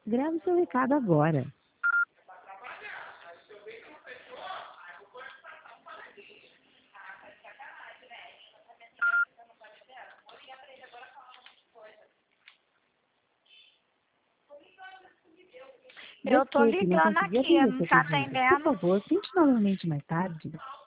Grave seu recado agora. Eu tô Desculpe, não ligando consegui aqui, atender não seu tá pedido. Por atendendo. favor, tente novamente mais tarde.